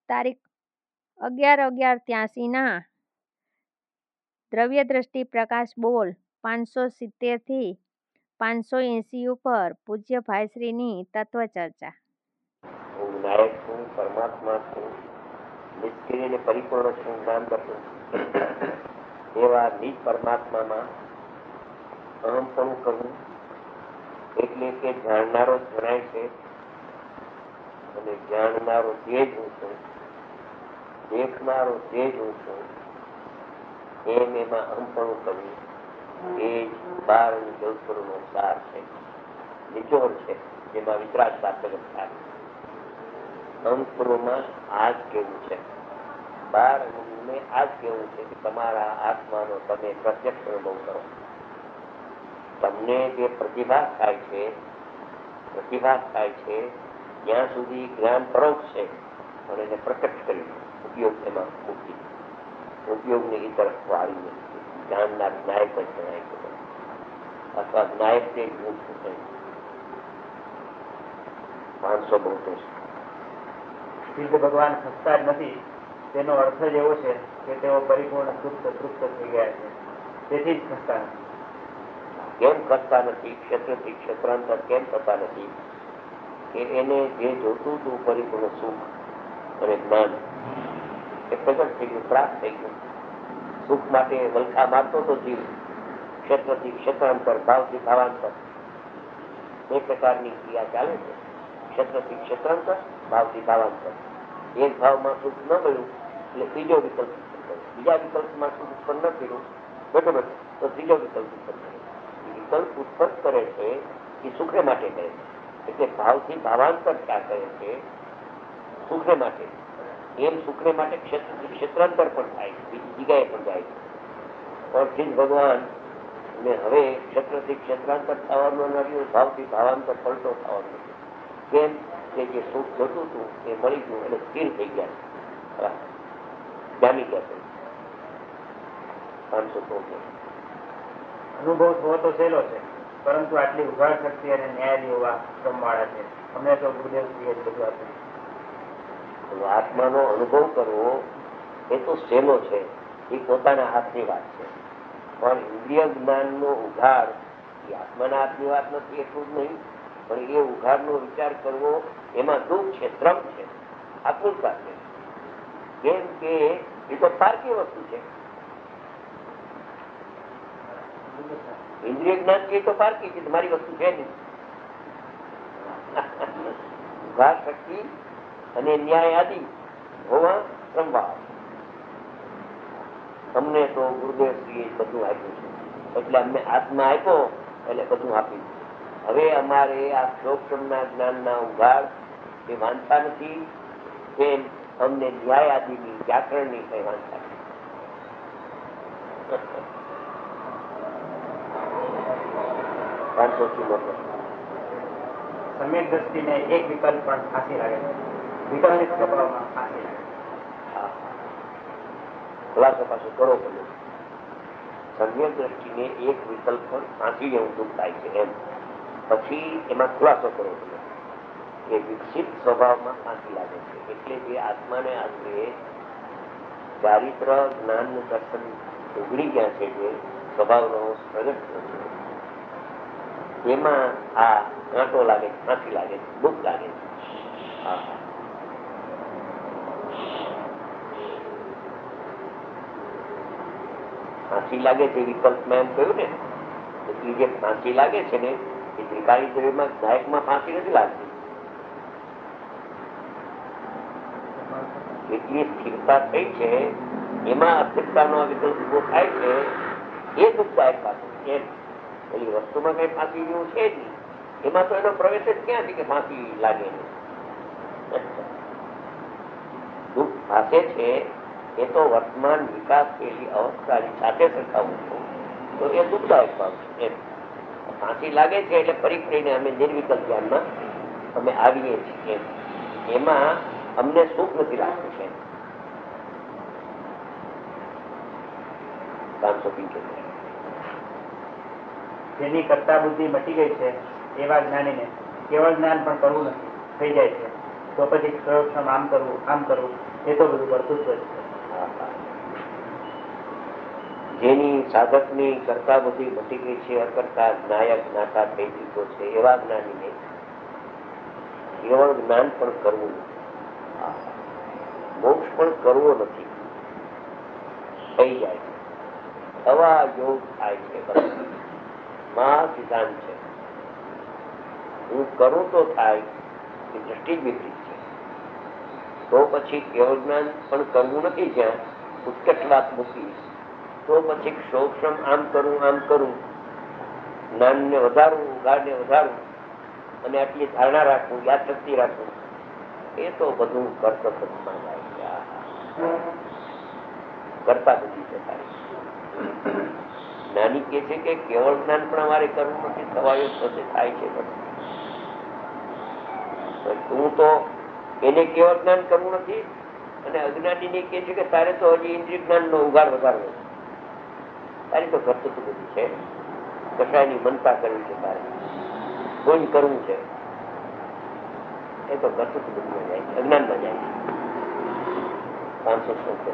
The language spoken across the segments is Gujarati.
તારીખ 11/11/83 દ્રવ્ય દ્રષ્ટિ પ્રકાશ બોલ 570 થી 580 ઉપર પૂજ્ય ભાઈશ્રીની તત્વ ચર્ચા. હું નાયક છું, પરમાત્મા છું, નિષ્ક્રિય અને પરિપૂર્ણ છું, જ્ઞાન દર્શન એવા નિજ પરમાત્મામાં અહમપણું કરવું એટલે કે જાણનારો જણાય છે અને જાણનારો તે જ હું છું, દેખનારો તે જ હું છું, એમાં અહમપણું કરવું એ જ 12 અને 14 સ્વરોનો સાર છે, નિચોડ છે, જેમાં વિતરાગ સાર્થક થાય. અંતરોમાં આ જ કેવું છે, 12 અને આ જ કેવું છે કે તમારા આત્માનો તમે પ્રત્યક્ષ અનુભવ કરો. તમને જે પ્રતિભાસ થાય છે ત્યાં સુધી જ્ઞાન પરોક્ષ છે, પણ એને પ્રત્યક્ષ કરી ઉપયોગ એમાં મૂકી ઉપયોગને એ તરફ વાળીને જાણનાર નાયક જ જણાય છે, અથવા નાયક તે હું છું. 572 સિદ્ધ ભગવાન ખસતા જ નથી, તેનો અર્થ જ એવો છે કે તેઓ પરિપૂર્ણ તૃપ્ત થઈ ગયા છે, તેથી જ ખસતા નથી. કેમ ખસતા નથી? ક્ષેત્રથી ક્ષેત્રાંતર કેમ થતા નથી? કે એને જે જોતું હતું પરિપૂર્ણ સુખ અને જ્ઞાન એ પ્રગટ થઈ ગયું, પ્રાપ્ત થઈ ગયું. સુખ માટે વલખા મારતો તો જીવ, ક્ષેત્રથી ક્ષેત્રાંતર, ભાવથી ભાવાંતર, બે પ્રકારની ક્રિયા ચાલે છે. ક્ષેત્રથી ક્ષેત્રાંતર, ભાવથી ભાવાંતર. એક ભાવમાં સુખ ન મળ્યું એટલે ત્રીજો વિકલ્પ ઉત્પન્ન કર્યો, બીજા વિકલ્પમાં સુખ ઉત્પન્ન ન કર્યું બરોબર તો ત્રીજો વિકલ્પ ઉત્પન્ન કર્યો. વિકલ્પ ઉત્પન્ન કરે છે એ સુખે માટે કરે છે, એટલે ભાવથી ભાવાંતર ક્યાં કરે છે? સુખે માટે. એમ સુખને માટે ક્ષેત્રથી ક્ષેત્રાંતર પણ થાય છે, બીજી જગ્યાએ પણ જાય છે. પરથી જ ભગવાન ને હવે ક્ષેત્રથી ક્ષેત્રાંતર થવાનું નથી, ભાવથી ભાવાંતર પલટો થવાનું નથી. કેમ કે જે સુખ જોતું હતું એ મળી ગયું એટલે સ્થિર થઈ ગયા, જામી ગયા છે. 573 અનુભવ થવો તો સહેલો છે, પરંતુ આટલી ઉઘાડ શક્તિ અને ન્યાય હોવા ક્રમવાળા છે. અમને તો ગુરુદેવશ્રીએ બધું આપ્યું. આત્માનો અનુભવ કરવો એ તો સહેલો છે, એ પોતાના હાથની વાત છે. પણ ઇન્દ્રિય જ્ઞાનનો ઉઘાડ એ આત્માના હાથની વાત નથી, એટલું જ નહીં, પણ એ ઉઘાડનો વિચાર કરવો એમાં દુઃખ છે, શ્રમ છે, આકુલતા છે. કેમ કે એ તો પારકી વસ્તુ છે. ઇન્દ્રિય જ્ઞાન કે તો પારકી છે, તમારી વસ્તુ છે નહીં. ઉઘાડ શક્તિ અને ન્યાય આદિ હોવા સંભાવ. અમને તો ગુરુદેવશ્રીએ બધું આપ્યું છે, એટલે અમને આત્મા આપ્યો એટલે બધું આપ્યું. હવે અમારે આ શ્લોકના જ્ઞાનના ઉઘાડ એ વાંચતા નથી, તેમ અમને ન્યાય આદિની વ્યાકરણની કઈ વાંચતા નથી. સમ્યક દ્રષ્ટિને એક વિકલ્પ પણ ફાંસી લાગે છે, વિકલ્પિત સ્વભાવમાં ફાંસી લાગે છે. ખુલાસો પાછો કરો પડે. સમ્યક દ્રષ્ટિને એક વિકલ્પ પણ ફાંસી જેવું દુઃખ થાય છે, એમ પછી એમાં ખુલાસો કરવો પડે કે વિકસિત સ્વભાવમાં ફાંસી લાગે છે. એટલે જે આત્માને આશરે ચારિત્ર જ્ઞાન નું દર્શન ઉઘડી ગયા છે, જે સ્વભાવનો પ્રગટ થયો છે, એમાં આ કાંટો લાગે, ફાંસી લાગે, દુઃખ લાગે. ફાંસી લાગે છે વિકલ્પમાં, એમ કહ્યું ને, એટલી જે ફાંસી લાગે છે ને એ ત્રિકાળી દ્રવ્યમાં ગાયકમાં ફાંસી નથી લાગતી. એટલી સ્થિરતા થઈ છે, એમાં અસ્થિરતાનો વિકલ્પ ઉભો થાય છે, એ દુઃખદાયક પાછું છે. એની વસ્તુમાં કઈ ફાંસી જેવું છે જ નહીં, એમાં તો એનો પ્રવેશ જ ક્યાં છે કે ફાંસી લાગે. દુઃખ ફાંસે છે એ તો વર્તમાન વિકાસ થયેલી અવસ્થાની સાથે સરખાવું છું તો એ દુઃખદાયક ભાવ છે. ફાંસી લાગે છે એટલે ફરી ફરીને અમે નિર્વિકલ્પ ધ્યાનમાં અમે આવીએ છીએ, એમાં અમને સુખ નથી લાગતું છે. 575 જેની કરતા બુદ્ધિ મટી ગઈ છે એવા જ્ઞાનીને કેવળ જ્ઞાન પણ કરવું નથી થઈ જાય છે, તો પછી સર્વક્ષમ આમ કરવું એ તો બધું વર્તુત્વ જ છે. જેની સાધકની કરતા બધી મટી ગઈ છે, અકર્તા નાયક નાતા થઈ ચૂક્યો છે, એવા જ્ઞાનીને કેવળ જ્ઞાન પણ કરવું નથી, મોક્ષ પણ કરવો નથી, થઈ જાય છે, હવા યોગ થાય છે. મહા સિદ્ધાંત છે. હું કરું તો થાય એ દ્રષ્ટિ જ વિપરીત છે. તો પછી કેવળ જ્ઞાન પણ કરવું નથી, જ્યાં ઉત્કટ વાત મૂકી તો પછી સૌક્ષમ આમ કરું, જ્ઞાનને વધારવું, ઉગાડને વધારવું અને આટલી ધારણા રાખવું, યાદ શક્તિ રાખવું, એ તો બધું કર્તવ્યમાં જાય છે. કરતા બધી જતા જ્ઞાની કે છે કે કેવળ જ્ઞાન પણ અમારે કરવું નથી, થવાયો થશે થાય છે. હું તો એને કેવળ જ્ઞાન કરવું નથી, અને અજ્ઞાની કે છે કે તારે તો હજી ઇન્દ્રિય જ્ઞાન નો ઉગાડ વધારવો, તારી તો કરતું બધું છે, કશાયની મનતા કરવી છે, તારે કોઈ કરવું છે, એ તો કરતું બધું જાય છે, અજ્ઞાનમાં જાય છે. 570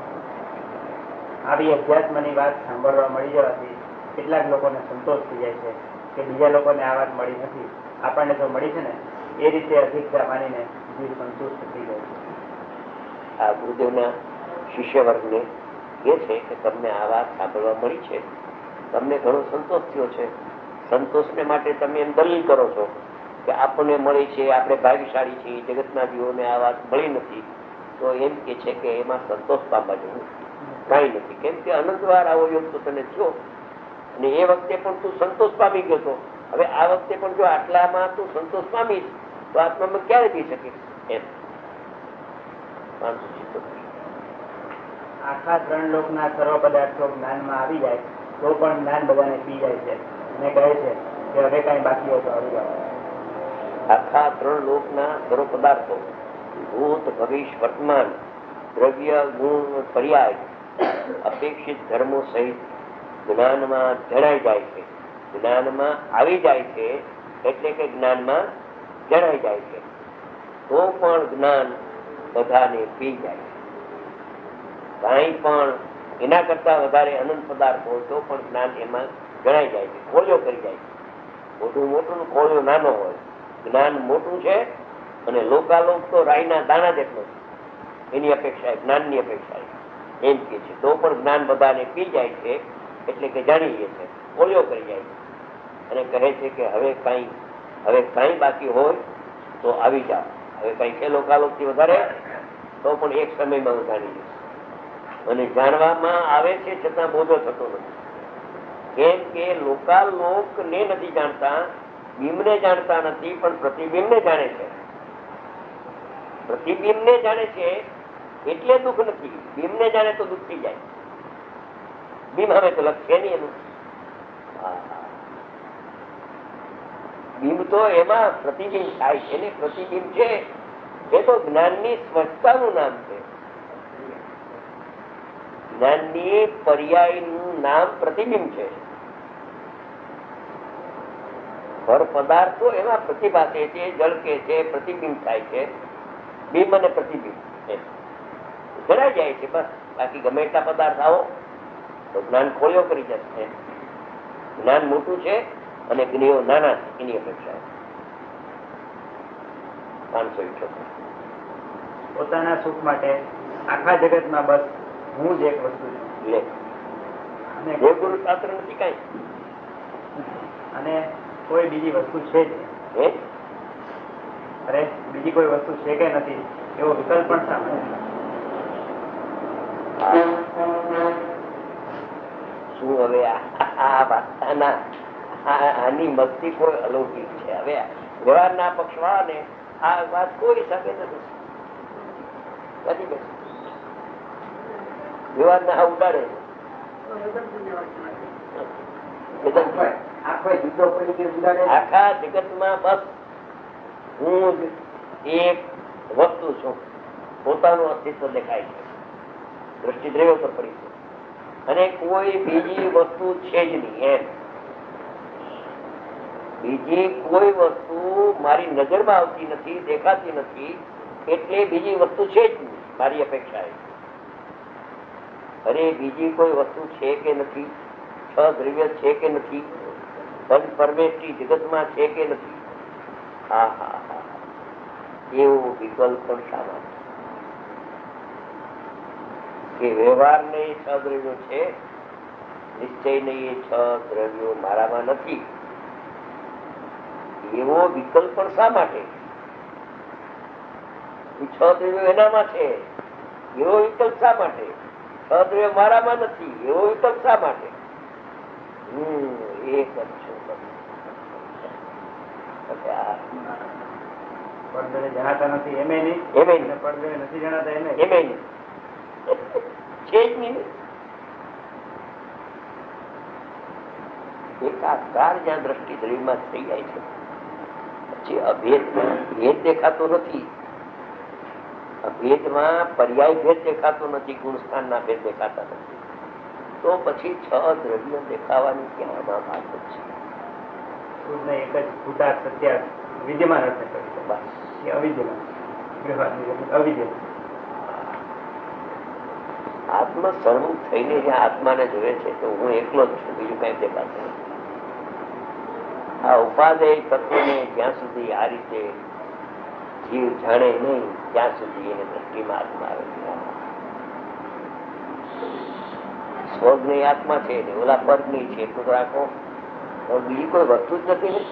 આવી અધ્યાત્મની વાત સાંભળવા મળી જવાથી કેટલાક લોકોને સંતોષ થઈ જાય છે કે બીજા લોકોને આ વાત મળી નથી, આપણને તો મળી છે ને, એ રીતે અધિકતા માનીને જીવ સંતુષ્ટ થઈ ગયો છે. આ ગુરુદેવના શિષ્ય વર્ગને એ છે કે તમને આ વાત સાંભળવા મળી છે, તમને ઘણો સંતોષ થયો છે, સંતોષને માટે તમે એમ દલીલ કરો છો કે આપણને મળી છે, આપણે ભાગ્યશાળી છીએ, જગતના જીવોને આ વાત મળી નથી, તો એમ કે છે કે એમાં સંતોષ પામવા જેવું કાંઈ નથી. કેમ કે અનંત વાર આવો યોગ તો તને થયો, અને એ વખતે પણ તું સંતોષ પામી ગયો હતો. હવે આ વખતે પણ જો આટલામાં તું સંતોષ પામીશ તો આત્મામાં ક્યારે જઈ શકે એમ. આખા 3 લોકના સર્વ પદાર્થો જ્ઞાનમાં આવી જાય તો પણ જ્ઞાન બધાને પી જાય છે અને કહે છે કે હવે કઈ બાકી હોય તો આવી જાવ. આખા 3 લોકના સર્વ પદાર્થો ભૂત, ભવિષ્ય, વર્તમાન, દ્રવ્ય, ગુણ, પર્યાય, અપેક્ષિત ધર્મો સહિત જ્ઞાનમાં જણાઈ જાય છે, જ્ઞાનમાં આવી જાય છે, એટલે કે જ્ઞાનમાં જણાઈ જાય છે. તો પણ જ્ઞાન બધાને પી જાય છે. કાંઈ પણ એના કરતા વધારે અનંત પદાર્થ હોય તો પણ જ્ઞાન એમાં જણાઈ જાય છે, ખોલ્યો કરી જાય છે. મોટું મોટું ખોલ્યો નાનો હોય, જ્ઞાન મોટું છે અને લોકાલોક તો રાઈના દાણા જેટલો છે, એની અપેક્ષા જ્ઞાનની અપેક્ષા એમ કે છે. તો પણ જ્ઞાન બધાને પી જાય છે, એટલે કે જાણી લે છે, ખોલ્યો કરી જાય છે, અને કહે છે કે હવે કાંઈ બાકી હોય તો આવી જાઓ. હવે કઈ છે લોકાલોક થી વધારે તો પણ એક સમયમાં હું જાણી લઈશ. અને જાણવામાં આવે છે છતાં બોધો થતો નથી, કેમ કે લોકાલોક ને નથી જાણતા, બિંબને જાણતા નથી, પણ પ્રતિબિંબને જાણે છે. પ્રતિબિંબને જાણે છે એટલે દુઃખ નથી, બિંબને જાણે તો દુઃખ થઈ જાય. બિંબ હવે તો લક્ષ છે નહીં એનું. બિંબ તો એમાં પ્રતિબિંબ થાય છે ને, પ્રતિબિંબ છે એ તો જ્ઞાનની સ્વચ્છતાનું નામ છે. જ્ઞાનની પર્યાયનું નામ પ્રતિબિંબ છે. પર પદાર્થો એમાં પ્રતિભાસે છે, જળ કે છે, પ્રતિબિંબ થાય છે. બિંબ અને પ્રતિબિંબ જણાઈ જાય છે બસ. બાકી ગમે એટલા પદાર્થ આવો તો જ્ઞાન ખોલ્યો કરી જશે. જ્ઞાન મોટું છે અને જ્ઞેયો નાના છે, એની અપેક્ષા. 578 પોતાના સુખ માટે આખા જગતમાં બસ હું જ એક વસ્તુ છું, ગુરુ શાસ્ત્ર નથી કઈ, અને કોઈ બીજી વસ્તુ છે જ નહીં. અરે બીજી કોઈ વસ્તુ છે કે નથી એવો વિકલ્પ પણ સામે. શું હવે આની મસ્તી કોઈ અલૌકિક છે. હવે વ્યવહારના પક્ષમાં ને આ વાત કોઈ શકે નથી. વ્યવહારના ઉડાડે આખા જગતમાં બસ હું જ એક વસ્તુ છું, પોતાનું અસ્તિત્વ દેખાય છે, દ્રષ્ટિ દ્રવ્ય પર પડી છે, અને કોઈ બીજી વસ્તુ છે જ નહીં એમ. બીજી કોઈ વસ્તુ મારી નજરમાં આવતી નથી, દેખાતી નથી, એટલે બીજી વસ્તુ છે જ નહીં મારી અપેક્ષા. અરે બીજી કોઈ વસ્તુ છે કે નથી? છ દ્રવ્ય છે કે નથી? પંચ પરમેષ્ઠી જગતમાં છે કે નથી? હા હા હા, એવું વિકલ્પ પણ શા માટે? કે વ્યવહાર ને છ દ્રવ્યો છે, નિશ્ચય નહીં એ છ દ્રવ્યો મારામાં નથી, એવો વિકલ્પ પણ શા માટે? છ દ્રવ્યો એનામાં છે એવો વિકલ્પ શા માટે? છ દ્રવ્યો મારામાં નથી એવો વિકલ્પ શા માટે? એક જ છું. પડદે જણાતા નથી એમે નહીં, એમે નહીં. પડદે નથી જણાતા એમે નહીં છે જ નહીં. એકાકાર જ્યાં દ્રષ્ટિ દ્રવ્યમાં થઈ જાય છે, પછી અભેદ ભેદ દેખાતો નથી. અભેદમાં પર્યાય ભેદ દેખાતો નથી, ગુણસ્થાનના ભેદ દેખાતા નથી, તો પછી છ દ્રવ્યો દેખાવાની ક્યાં વાત છે? શુદ્ધને એક જ ભૂતા સત્યા વિદ્યમાન અર્થ કરી બસ, એ અવિદ્યમાન અવિદ્યમાન. આત્મ સન્મુખ થઈને જ્યાં આત્માને જોવે છે તો હું એકલો જ છું, બીજું કઈ દેખાતું નથી. આ ઉપાદેય તત્વને જ્યાં સુધી આ રીતે જીવ જાણે નહીં ત્યાં સુધી એને દ્રષ્ટિમાં આત્મા આવે. સ્વર્ગની આત્મા છે ને ઓલા પદની છે તો રાખો, બીજી કોઈ વસ્તુ જ નથી ને.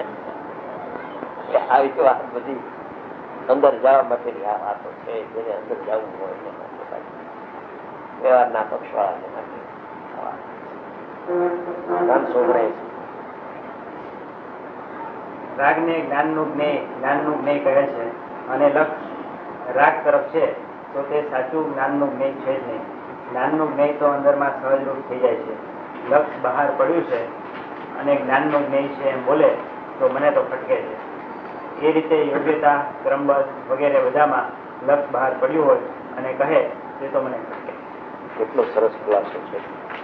આવી તો વાત બધી અંદર જવા માટેની આ વાતો છે, જેને અંદર જવું હોય એને માટે વ્યવહારના પક્ષવાળાને માટે. રાગ ને જ્ઞાનનું જ્ઞેય કહે છે, અને લક્ષ રાગ તરફ છે તો તે સાચું જ્ઞાનનું જ્ઞેય છે જ નહીં. જ્ઞાનનું જ્ઞેય તો અંદરમાં સહજરૂપ થઈ જાય છે. લક્ષ બહાર પડ્યું છે અને જ્ઞાનનું જ્ઞેય છે એમ બોલે તો મને તો ખટકે છે. એ રીતે યોગ્યતા, ક્રમબદ્ધ વગેરે બધામાં લક્ષ બહાર પડ્યું હોય અને કહે તે તો મને ખટકે. કેટલો સરસ ખુલાસો છે.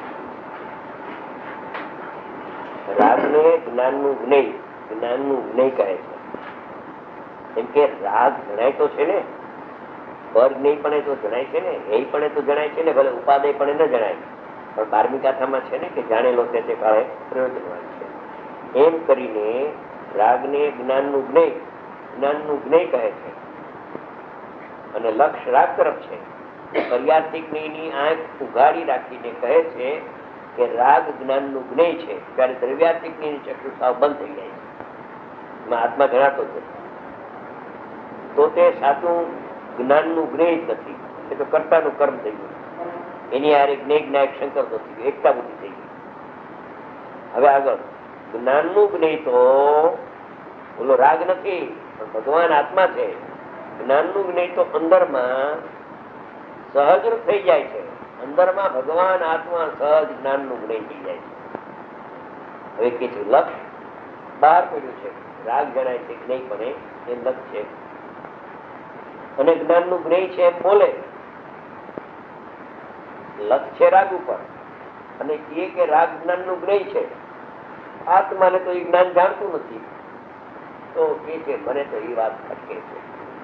રાગને જ્ઞાનનું જ્ઞેય કહે છે. કેમ કે રાગ જણાય તો છે ને, પર નહીં પણ તો જણાય છે ને, એ પણ તો જણાય છે ને, ભલે ઉપાદેય પણ ન જણાય, પણ 12મી ગાથામાં છે ને કે જાણેલો તે કાળે પ્રયોજનવાન છે. એમ કરીને રાગને જ્ઞાનનું જ્ઞેય કહે છે. અને લક્ષ રાગ તરફ છે. પર્યાર્થિકની આંખ ઉઘાડી રાખીને કહે છે કે રાગ જ્ઞાનનું જ્ઞેય છે, ત્યારે દ્રવ્યાર્થિકની ચક્ષુ સાવ બંધ થઈ જાય છે, એમાં આત્મા જણાતો જ નથી. તો તે સાચું જ્ઞાનનું જ્ઞેય જ નથી, એ તો કર્તાનું કર્મ થઈ ગયું. એની હારે જ્ઞેય જ્ઞાયક શંકર તો થઈ ગયું, એકતા બુદ્ધિ થઈ ગઈ. હવે આગળ જ્ઞાનનું જ્ઞેય તો બોલો રાગ નથી, પણ ભગવાન આત્મા છે. જ્ઞાનનું જ્ઞેય તો અંદરમાં સહજ થઈ જાય છે. અંદરમાં ભગવાન આત્મા સહજ જ્ઞાનનું જ્ઞેય થઈ જાય છે. હવે કે છે લક્ષ બહાર પડ્યું છે, રાગ જણાય છે જ્ઞેય પણ એ લક્ષ છે, અને જ્ઞાનનું જ્ઞેય છે એમ બોલે. લક્ષ છે રાગ ઉપર અને કે રાગ જ્ઞાનનું જ્ઞેય છે. આત્માને તો એ જ્ઞાન જાણતું નથી, તો કે છે મને તો એ વાત ખટકે છે.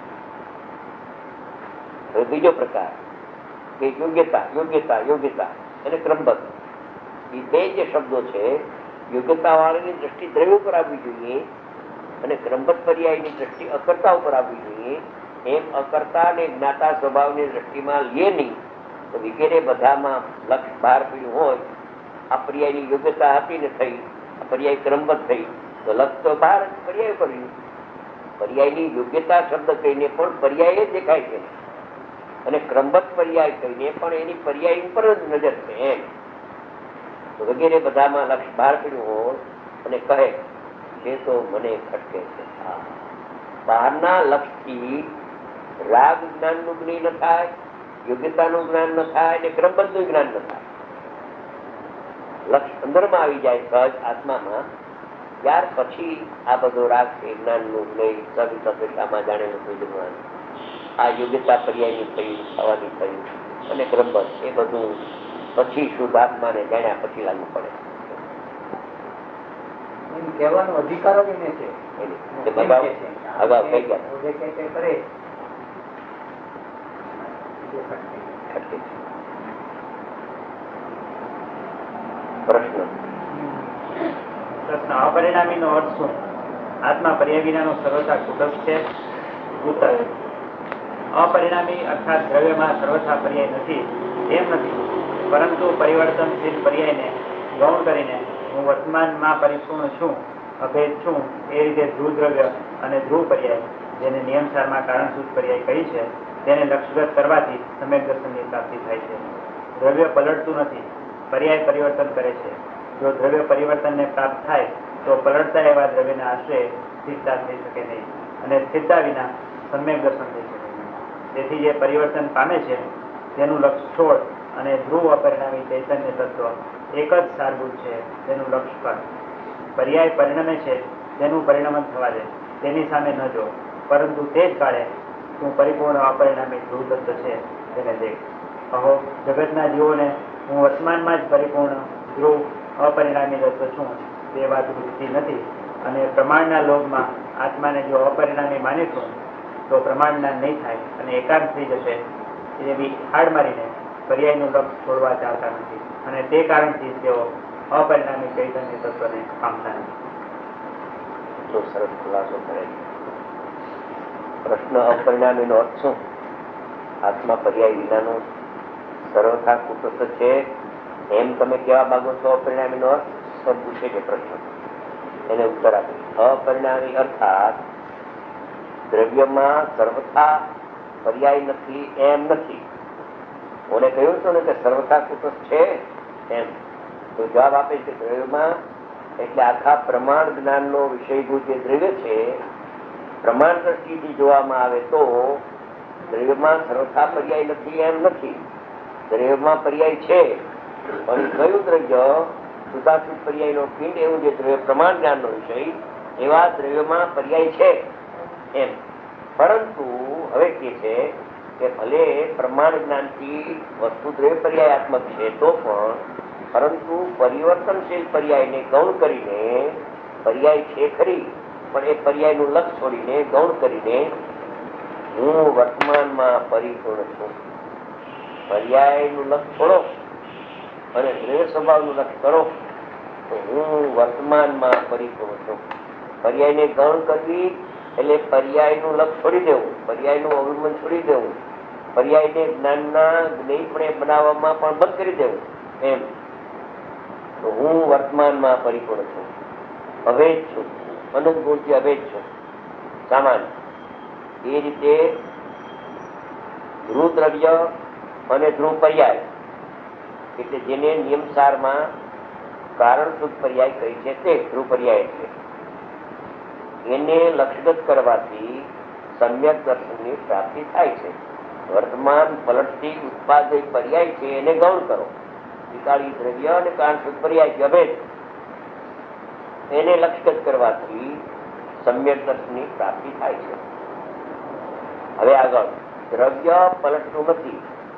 હવે બીજો પ્રકાર કે યોગ્યતા અને ક્રમબદ્ધ, એ બે જે શબ્દો છે, યોગ્યતા વાળાની દ્રષ્ટિ દ્રવ્ય ઉપર આવવી જોઈએ અને ક્રમબદ્ધ પર્યાયની દ્રષ્ટિ અકર્તા ઉપર આવવી જોઈએ. એમ અકર્તા અને જ્ઞાતા સ્વભાવની દ્રષ્ટિમાં લે નહીં તો વગેરે બધામાં લક્ષ બહાર પડ્યું હોય. આ પર્યાયની યોગ્યતા હતી ને થઈ, આ પર્યાય ક્રમબદ્ધ થઈ તો લક્ષ તો બહાર પર્યાય પડ્યું. પર્યાયની યોગ્યતા શબ્દ કહીને પણ પર્યાય દેખાય છે, અને ક્રમબદ્ધ પર્યાય કહીને પણ એની પર્યાય ઉપર જ નજર છે. એમ તો વગેરે બધામાં લક્ષ બહાર પડ્યું હોય અને કહે છે તો મને ખટકે છે. બહારના લક્ષથી રાગ જ્ઞાનનું જ્ઞેય ન થાય, યોગ્યતાનું જ્ઞાન ન થાય અને ક્રમબદ્ધનું જ્ઞાન ન થાય. લક્ષ અંદરમાં આવી જાય સહજ આત્મામાં, ત્યાર પછી આ બધો રાગ છે, જ્ઞાનનું જ્ઞેય સવિશેષતામાં જાણેલું પ્રયોજનવાન, આ યોગ્યતા પર્યાયની થયું, થવાની થયું અને ક્રમબદ્ધ, એ બધું પછી શુદ્ધાત્માને જાણ્યા પછી લાગુ પડે. એમ કહેવાનો અધિકાર જ એને છે. કે બતાવો અગાઉ કઈ ગયા જે કંઈ કંઈ કરે પ્રશ્ન અપરિણામીનો અર્થ શું? આત્મા પર્યાય વિનાનો સર્વથા કુટસ્થ છે. ઉત્તર, અપરિણામી અર્થાત દ્રવ્યમાં સર્વથા પર્યાય નથી એમ નથી, પરંતુ પરિવર્તનશીલ પર્યાયને ગૌણ કરીને હું વર્તમાનમાં પરિપૂર્ણ છું, અભેદ છું, એ રીતે ધ્રુવ દ્રવ્ય અને ધ્રુવ પર્યાય, જેને નિયમસારમાં કારણસૂચ પર્યાય કહી છે, તેને લક્ષગત કરવાથી સમ્યક દર્શનની પ્રાપ્તિ થાય છે. દ્રવ્ય પલટતું નથી, પર્યાય પરિવર્તન કરે છે. જો દ્રવ્ય પરિવર્તનને પ્રાપ્ત થાય તો પલટતા એવા દ્રવ્યના આશ્રય સ્થિરતા થઈ શકે નહીં, અને સ્થિરતા વિના સમ્યક દર્શન થઈ શકે નહીં. તેથી જે પરિવર્તન પામે છે તેનું લક્ષ છોડ અને ધ્રુવ અપરિણામી ચૈતન્ય તત્વ એક જ સારભૂત છે તેનું લક્ષ કર. પર્યાય પરિણમે છે તેનું પરિણમન થવા દે, તેની સામે ન જો, પરંતુ તે જ કાળે તું પરિપૂર્ણ અપરિણામી ધ્રુવ તત્વ છે તેને દેખ. કહો, જગતના જીવોને હું વર્તમાનમાં જ પરિપૂર્ણ ધ્રુવ અપરિણામી તત્વ છું તે વાત વૃત્તિ નથી, અને પ્રમાણના લોભમાં આત્માને જો અપરિણામી માનીશું તો પ્રમાણના નહીં થાય અને એકાંત થઈ જશે. એવી હાડ મારીને પર્યાયનું લક્ષ છોડવા ચાલતા નથી, અને તે કારણથી તેઓ અપરિણામી ચૈતન્ય તત્વને પામતા નથી. તો સરસ ખુલાસો કરે છે. પ્રશ્ન અપરિણામીનો અર્થ શું? આત્મા પર્યાય વિનાનો સર્વથા કુટસ્થ છે એમ તમે કહેવા માંગો છો? અપરિણામીનો અર્થ સબ પૂછે છે પ્રશ્ન, એને ઉત્તર આપે. અપરિણામી અર્થાત દ્રવ્યમાં સર્વથા પર્યાય નથી એમ નથી. મને કહ્યું છું ને કે સર્વથા કુટસ્થ છે એમ, તો જવાબ આપે છે દ્રવ્યમાં એટલે આખા પ્રમાણ જ્ઞાનનો વિષયભૂત જે દ્રવ્ય છે, પ્રમાણ દ્રષ્ટિથી જોવામાં આવે તો દ્રવ્યમાં સર્વથા પર્યાય નથી એમ નથી. દ્રવ્યમાં પર્યાય છે, પણ કયું દ્રવ્ય? સુધાસુદ પર્યાયનો પિંડ, એવું જે દ્રવ્ય પ્રમાણ જ્ઞાનનો વિષય, એવા દ્રવ્યમાં પર્યાય છે એમ. પરંતુ હવે કે છે કે ભલે પ્રમાણ જ્ઞાનથી વસ્તુ દ્રવ્ય પર્યાયાત્મક છે તો પણ, પરંતુ પરિવર્તનશીલ પર્યાયને ગૌણ કરીને, પર્યાય છે ખરી પણ એ પર્યાયનું લક્ષ છોડીને ગૌણ કરીને હું વર્તમાનમાં પરિપૂર્ણ છું. પર્યાયનું લક્ષ છોડો અને દ્રવ્ય સ્વભાવનું લક્ષ કરો તો હું વર્તમાનમાં પરિપૂર્ણ છું. પર્યાયને ગૌણ કરવી એટલે પર્યાયનું લક્ષ છોડી દેવું, પર્યાયનું અવલંબન છોડી દેવું, પર્યાયને જ્ઞાનના જ્ઞેયપણે બનાવવામાં પણ બંધ કરી દેવું એમ. તો હું વર્તમાનમાં પરિપૂર્ણ છું, અભેદ છું, અનંત ગુણથી અભેદ છું, સામાન્ય. એ રીતે ધ્રુવ દ્રવ્ય અને ધ્રુવ પર્યાય એટલે જેને નિયમસારમાં કારણસૂચ પર્યાય કહી છે તે ધ્રુવ પર્યાય છે. એને લક્ષગત કરવાથી સમ્યક દર્શનની પ્રાપ્તિ થાય છે. વર્તમાન પલટથી ઉત્પાદિત પર્યાય છે એને ગૌણ કરો. વિકાળી દ્રવ્ય અને કારણસૂચ પર્યાય છે અભેદ, એને લક્ષગત કરવાથી સમ્યક દર્શનની પ્રાપ્તિ થાય છે. હવે આગળ, દ્રવ્ય પલટતું નથી,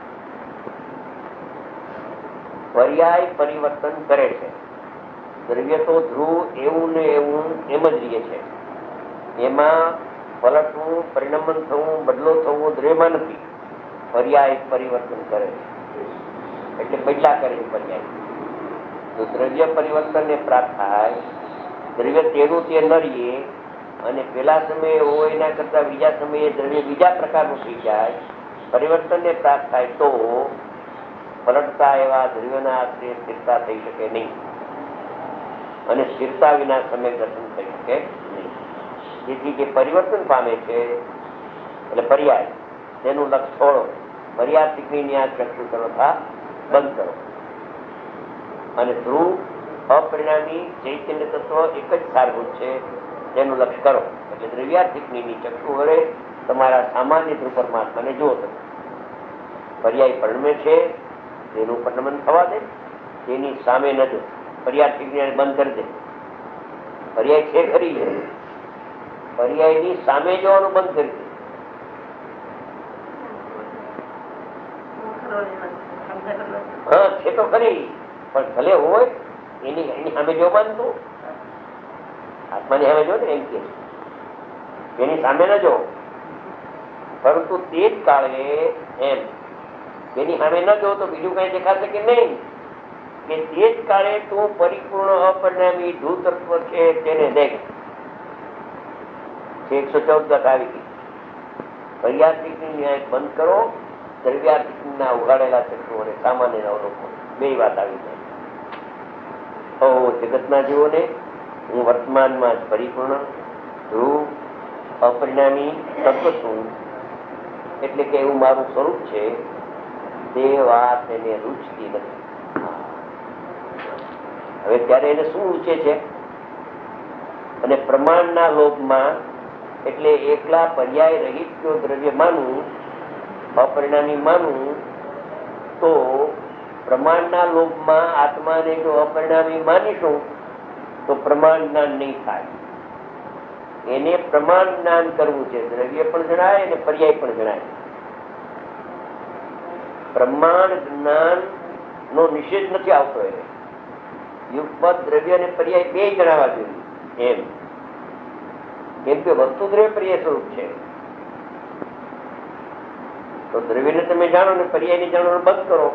પર્યાય પરિવર્તન કરે છે. દ્રવ્ય તો ધ્રુવ એવું ને એવું એમ જ રહે છે, એમાં પલટવું, પરિણમન થવું, બદલો થવો દ્રવ્યમાં નથી. પર્યાય પરિવર્તન કરે છે એટલે બદલા કરે છે પર્યાય. તો દ્રવ્ય પરિવર્તનને પ્રાપ્ત થાય, દ્રવ્ય તેનું તે ન રહીએ અને પેલા સમયે હોય એના કરતા બીજા સમયે દ્રવ્ય બીજા પ્રકારનું થઈ જાય, પરિવર્તનને પ્રાપ્ત થાય તો પલટતા એવા દ્રવ્યના આશ્રય સ્થિરતા થઈ શકે નહીં, અને સ્થિરતા વિના સમ્યક દર્શન થઈ શકે નહીં. જેથી જે પરિવર્તન પામે છે એટલે પર્યાય, તેનું લક્ષ છોડો, પર્યાય આ ચક્ષુ સર્વથા બંધ કરો, અને ધ્રુવ અપરિણામી ચૈતન્ય તત્વ એક જ સારભૂત છે તેનું લક્ષ કરો. એટલે દ્રવ્યાર્થિકની ચક્ષુ વડે તમારા સામાન્ય ધ્રુવ પરમાત્માને જુઓ. તમે પર્યાય પરિણમે છે તેનું પરિણમન થવા દે, તેની સામે ન જો, પર્યાર્થિક બંધ કરી દે. પર્યાય છે ખરી, પર્યાયની સામે જોવાનું બંધ કરી દે. હા છે તો ખરી, પણ ભલે હોય એની સામે જો માનતું આત્માની સામે જો ને એમ કે એની સામે ન જો, પરંતુ તે જ કાળે એમ એની સામે ન જો તો બીજું કઈ દેખાશે કે નહીં, કે તે જ કાળે તું પરિપૂર્ણ અપરિણામી ધ્રુવ તત્વ છે તેને દેખ. 114 આવી ગઈ. પર્યાર્થિક ન્યાય બંધ કરો, દ્રવ્યાર્થિક ના ઉગાડેલા ચક્રો અને સામાન્ય અવલોકન બે વાત આવી જાય. જગતના જીવોને હું વર્તમાનમાં જ પરિપૂર્ણ ધ્રુવ અપરિણામી તત્વ છું, એટલે કે એવું મારું સ્વરૂપ છે, તે વાત એને રૂચતી નથી. હવે ત્યારે એને શું રૂચે છે? અને પ્રમાણના લોભમાં, એટલે એકલા પર્યાય રહિત જો દ્રવ્ય માનવું, અપરિણામી માનવું, તો પ્રમાણના લોભમાં આત્માને જો અપરિણામી માનીશું તો પ્રમાણ જ્ઞાન નહીં થાય. એને પ્રમાણ જ્ઞાન કરવું છે. દ્રવ્ય પણ જણાય અને પર્યાય પણ જણાય. પ્રમાણ જ્ઞાન નો નિષેધ નથી આવતો. એને યુગપદ દ્રવ્ય અને પર્યાય બે જણાવવા જોઈએ. એમ કેમ કે વસ્તુ દ્રવ્ય પર્યાય સ્વરૂપ છે. તો દ્રવ્યને તમે જાણો ને પર્યાયને જાણવાનું બંધ કરો.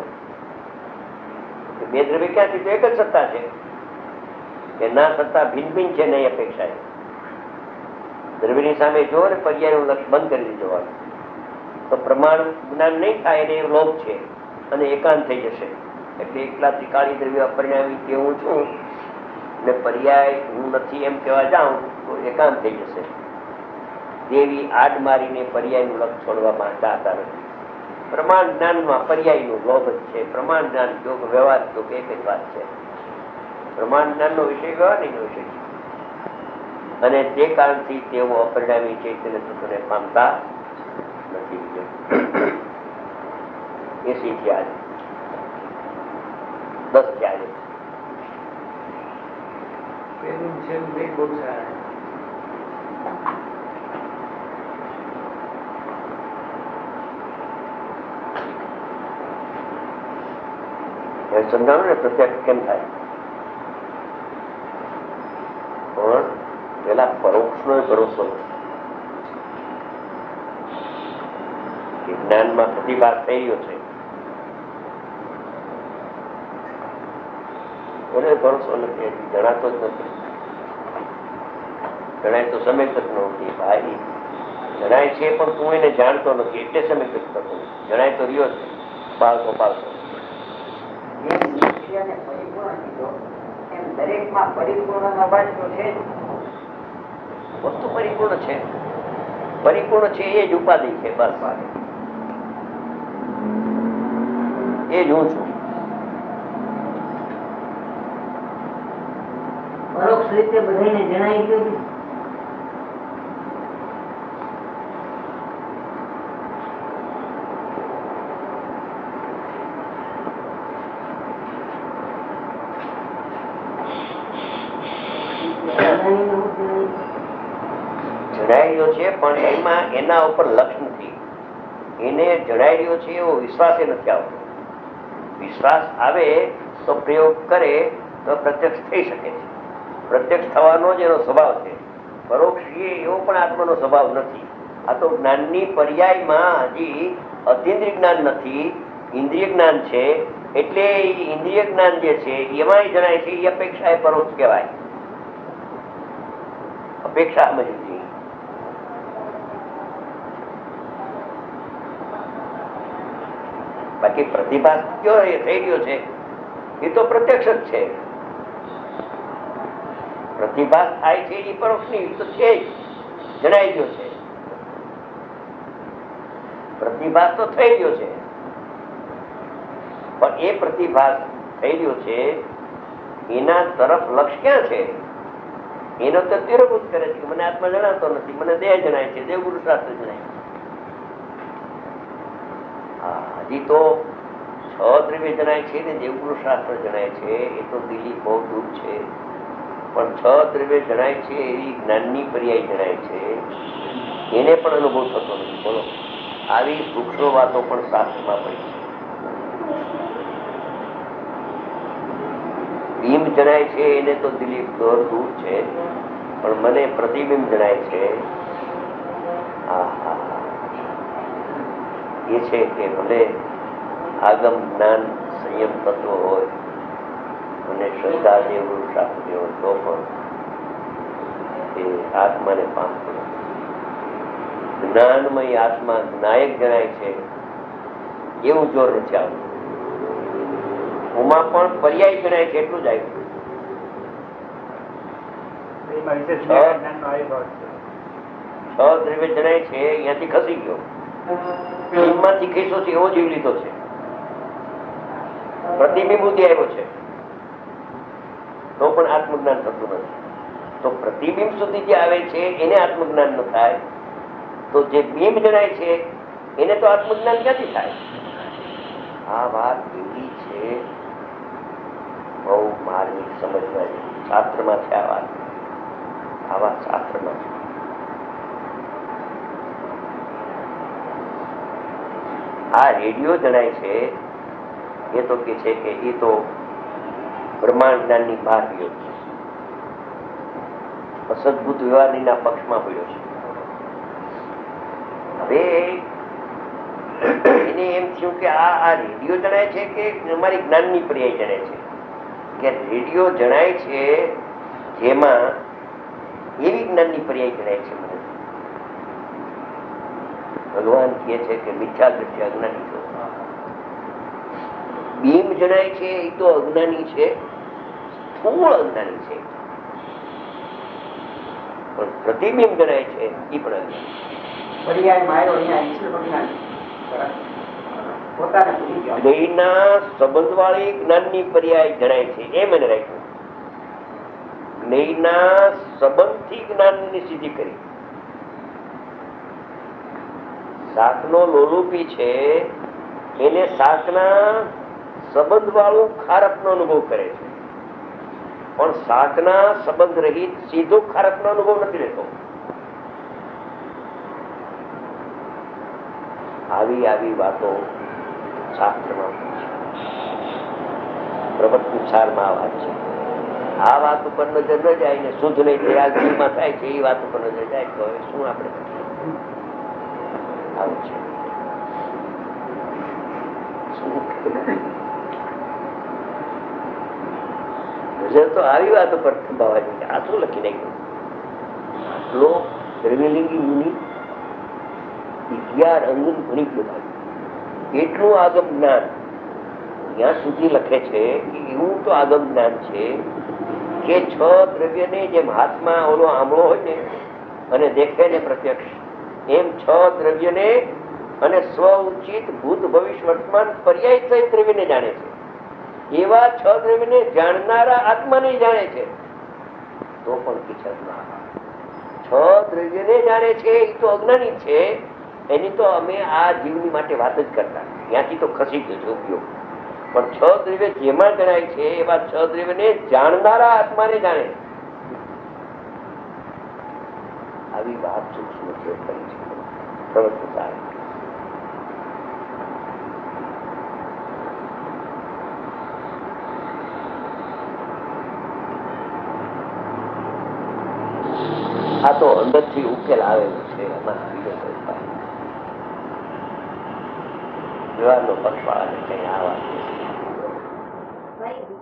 બે દ્રવ્ય ક્યાંથી? તો એક જ સત્તા છે. કે ના સત્તા ભિન્ન ભિન્ન છે નહીં અપેક્ષા. દ્રવ્યની સામે જો ને પર્યાયનું લક્ષ બંધ કરી દીધો તો પ્રમાણ જ્ઞાન નહીં થાય. એને લોભ છે અને એકાંત થઈ જશે. એટલે એકલા ત્રિકાળી દ્રવ્ય અપરિણામી કે હું છું ને પર્યાય હું નથી એમ કહેવા જાઉં તો એકાંત થઈ જશે. દેવી આડ મારીને પર્યાયનું લક્ષ છોડવામાં ચાહતા નથી. પ્રમાણ જ્ઞાનમાં પર્યાયનું લોભ જ છે. પ્રમાણ જ્ઞાન યોગ વ્યવહાર યોગ એક જ વાત છે. પ્રમાણ જ્ઞાનનો વિષય વ્યવહારનો વિષય છે. અને તે કારણથી તેઓ અપરિણામી ચૈતન્ય તત્વને પામતા નથી. એ શીખ્યા છે. 10 થયા છે. સમજાણું ને પ્રત્યક્ષ કેમ થાય? પણ પેલા પરોક્ષ નો ભરોસો જ્ઞાનમાં પ્રતિભાસ થઈ ગયો છે એને ભરોસો નથી. જણાતો જ નથી. જણાય તો સમેત જ નથી. ભાઈ જણાય છે પણ તું એને જાણતો નથી એટલે સમેત જ થતો. જણાય તો રહ્યો છે. પાલતો પાલતો વસ્તુ પરિપૂર્ણ છે. પરિપૂર્ણ છે એ જ ઉપાધિ છે. બસ એ જ હું છું. પરોક્ષ રીતે બધાને જણાઈ ગયું. જણાઈ રહ્યો છે પણ એમાં એના ઉપર લક્ષ નથી. એને જણાઈ રહ્યો છે એવો વિશ્વાસ નથી આવતો. વિશ્વાસ આવે તો પ્રયોગ કરે તો પ્રત્યક્ષ થઈ શકે છે. પ્રત્યક્ષ થવાનો જ એનો સ્વભાવ છે. પરોક્ષ એવો પણ આત્માનો સ્વભાવ નથી. આ તો જ્ઞાનની પર્યાયમાં હજી અતિન્દ્રિય જ્ઞાન નથી, ઇન્દ્રિય જ્ઞાન છે. એટલે ઇન્દ્રિય જ્ઞાન જે છે એમાં જણાય છે એ અપેક્ષા એ પરોક્ષ કહેવાય. અપેક્ષા સમજવી. બાકી પ્રતિભાસ કયો એ થઈ ગયો છે એ તો પ્રત્યક્ષ જ છે. પ્રતિભાસ થાય છે એ પરોક્ષ ની તો છે જ. જણાઈ ગયો છે. પ્રતિભાસ તો થઈ ગયો છે પણ એ પ્રતિભાસ થઈ ગયો છે એના તરફ લક્ષ ક્યાં છે? એનો તો તિરભૂત કરે છે કે મને આત્મા જણાતો નથી, મને દેહ જણાય છે, દેવગુરુ શાસ્ત્ર જણાય છે. હજી તો 6 દ્રવ્ય જણાય છે ને દેવગુરુ શાસ્ત્ર જણાય છે. એ તો દિલ્હી બહુ દૂર છે. પણ 6 દ્રવ્ય જણાય છે એવી જ્ઞાનની પર્યાય જણાય છે એને પણ અનુભવ થતો નથી. બોલો, આવી સૂક્ષ્મ વાતો પણ શાસ્ત્રમાં પડી છે. ભીમ જણાય છે એને તો દિલીપ દૂર છે પણ મને પ્રતિબિંબ જણાય છે. એ છે કે ભલે આગમ જ્ઞાન સંયમ તત્વ હોય અને શ્રદ્ધા દેવું શાસ્ત્રી હોય તો પણ એ આત્માને પામતું નથી. જ્ઞાનમય આત્મા નાયક જણાય છે એવું જોર નથી આવતું. ઉમા પણ પર્યાય જણાય છે એટલું જ આવ્યું. છ દ્રવ્ય જણાય છે અહીંયાથી ખસી ગયો, માંથી ખીસો છે એવો જીવ લીધો છે, પ્રતિબિંબ સુધી આવ્યો છે તો પણ આત્મજ્ઞાન થતું નથી. તો પ્રતિબિંબ સુધી જે આવે છે એને આત્મજ્ઞાન ન થાય તો જે બિંબ જણાય છે એને તો આત્મજ્ઞાન ક્યાંથી થાય? આ વાત એવી છે, બહુ માર્મિક સમજવા શાસ્ત્રમાં છે. આ વાત શાસ્ત્રમાં છે. આ રેડિયો જણાય છે એ તો કે છે કે એ તો બ્રહ્માંડ જ્ઞાનની બહાર ગયો છે, અસદભૂત વ્યવહારના પક્ષમાં પડ્યો છે. હવે એને એમ થયું કે આ રેડિયો જણાય છે કે અમારી જ્ઞાનની પર્યાય જણાય છે, કે રેડિયો જણાય છે જેમાં એવી જ્ઞાનની પર્યાય જણાય છે. મને ભગવાન કહે છે કે મિથ્યા દ્રષ્ટિ અજ્ઞાની છો. બીમ જણાય છે એ તો અજ્ઞાની છે, સ્થૂળ અજ્ઞાની છે, પણ પ્રતિબિંબ જણાય છે એ પણ અજ્ઞાની. સંબંધ વાળી જ્ઞાનની પર્યાય જણાય છે એ મને રાખ્યું. જ્ઞેયના સંબંધથી જ્ઞાનની સિદ્ધિ કરી. શાકનો લોલુપી છે એને શાકના સંબંધ વાળું ખારકનો અનુભવ કરે છે, પણ શાકના સંબંધ રહિત સીધો ખારકનો અનુભવ નથી લેતો. આવી વાતો શાસ્ત્રમાં પ્રવચન સારમાં આ વાત છે. આ વાત ઉપર નજર ન જાય ને શુદ્ધ નહીં થાય થાય છે એ વાત ઉપર નજર જાય તો હવે શું આપણે આવું છે. નજર તો આવી વાત ઉપર થંભાવા જોઈએ. આ શું લખી નાખ્યું? આટલો દ્રવ્યલિંગી મુનિ 11 અંગન ઘણી બધા એટલું આગમ જ્ઞાન ત્યાં સુધી લખે છે કે એવું તો આગમ જ્ઞાન છે કે 6 દ્રવ્યને જેમ હાથમાં ઓલો આંબળો હોય ને અને દેખે ને પ્રત્યક્ષ, એમ 6 દ્રવ્યને અને સ્વ ઉચિત ભૂત ભવિષ્ય વર્તમાન પર્યાય સહિત દ્રવ્યને જાણે છે. એવા 6 દ્રવ્યને જાણનારા આત્માને જાણે છે તો પણ કિચનમાં 6 દ્રવ્યને જાણે છે એ તો અજ્ઞાની છે. એની તો અમે આ જીવની માટે વાત જ કરતા, ત્યાંથી તો ખસી ગયો છે ઉપયોગ. પણ 6 દ્રવ્ય જેમાં જણાય છે એવા 6 દ્રવ્યને જાણનારા આત્માને જાણે. આવી વાત સૂક્ષ્મ કરી છે પ્રવચન સાહેબ. આ તો અંદરથી ઉકેલ આવેલો છે. એમાં વ્યવહારનો પક્ષપાત કઈ આ વાત